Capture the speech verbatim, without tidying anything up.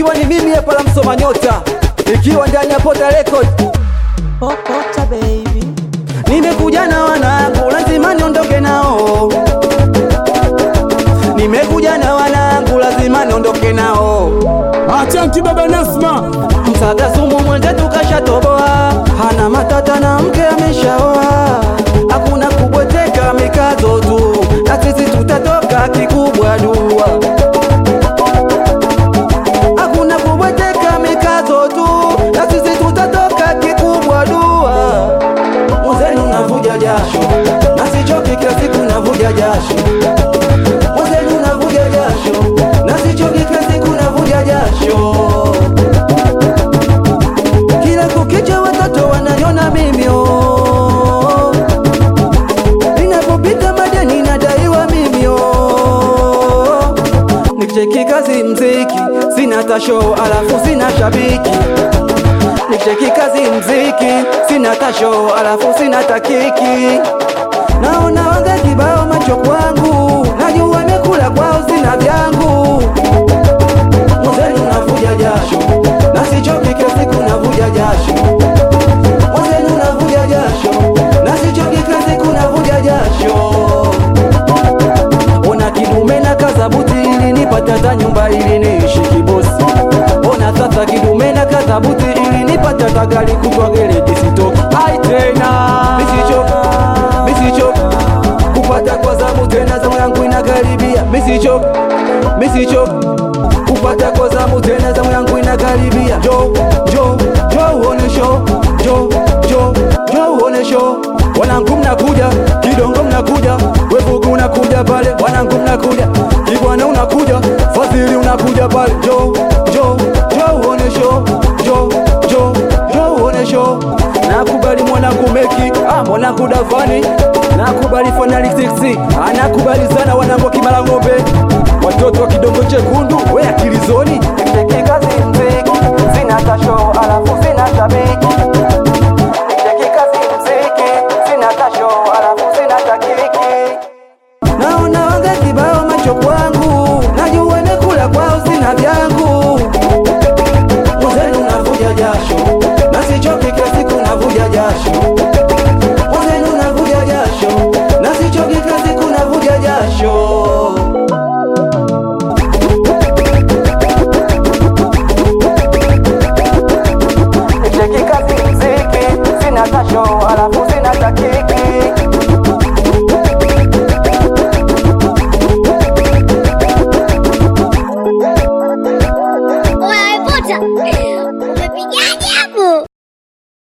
ikiwa ni mimi hapa la Msoma Nyota, ikiwa ndani ya Pota Record. Pota baby, nimekuja na wanangu lazima niondoke nao, nimekuja na wanangu lazima niondoke nao. Achanti baba Nasma, Msaga sumu mwenzetu kashatoboa, hana matata na mke ameshaoa. Hakuna kubweteka mikazo tu, na sisi tutatoka kikubwa dua. Hakuna kubweteka mikazo tu, na sisi tutatoka kikubwa dua. Mzenu navuja jasho, na sichoki kila siku navuja jasho. Mzenu navuja jasho, na sichoki kila siku navuja jasho. Kila kukicha watoto wananiona mimi oh. Ninapopita madeni nadaiwa mimi oh. Nikicheki kazi mziki sina tasho alafu sina shabiki. Nikicheki kazi mziki sina tasho alafu sina takiki. Naona wanga kibao macho kwangu, najua mekula kwao sina vyangu. Mzenu navuja jasho, na sichoki kila siku navuja jasho. Mzenu navuja jasho, na sichoki kila siku navuja jasho. Ona kidume na kaza buti ili nipate hata nyumba ili niishi kibosi. Ona sasa kidume na kaza buti ili nipate hata gari kutwa gereji sitoki. Ai tena misichoki, misichoki kupata kwa zamu tena zamu yangu inakaribia. Misichoki, misichoki kupata kwa zamu tena zamu yangu inakaribia. Jo, jo, jo uone show, jo, jo, jo uone show. Wanangu mnakuja, Kidongo mnakuja, Wevugu unakuja pale. Wanangu mnakuja, Kibwana unakuja, Fadhili unakuja pale. Jo, jo, jo uone show, jo, jo, jo uone show. Nakubali mwanangu Meki, ah mwanangu Davani. Nakubali Fanali six, anakubali sana wanangu Kimara Ng'ombe. Watoto wa Kidongo chekundu, we akili zoni. Nikicheki kazi mziki, sina tasho alafu sina shabiki. Nikicheki kazi mziki, sina tasho alafu sina takiki. Naona wanga kibao macho kwangu, najua mekula kwao sina vyangu. Mzenu navuja jasho, na sichoki kila siku navuja jasho. Mzenu navuja jasho, na sichoki kila siku navuja jasho. Nikicheki kazi mziki, sina tasho alafu sina takiki. Oya Pota, umepigaje hapo?